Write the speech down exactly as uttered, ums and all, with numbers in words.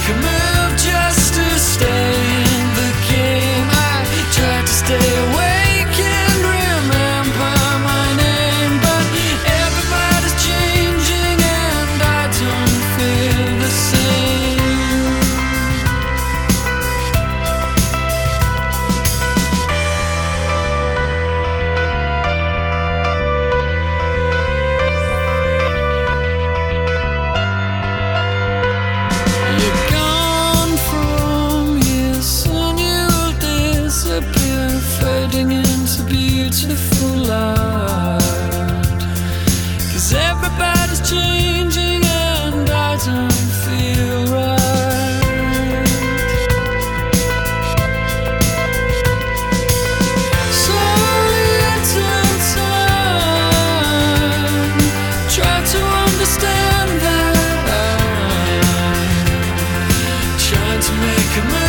make a move just to stay in the game. I try to stay awake and remember my name, but everybody's changing and I don't feel the same. You're gone from here, soon you'll disappear, fading into beautiful light. 'Cause everybody's changing and I don't feel right. Slowly into time, try to understand that I'm trying to make a move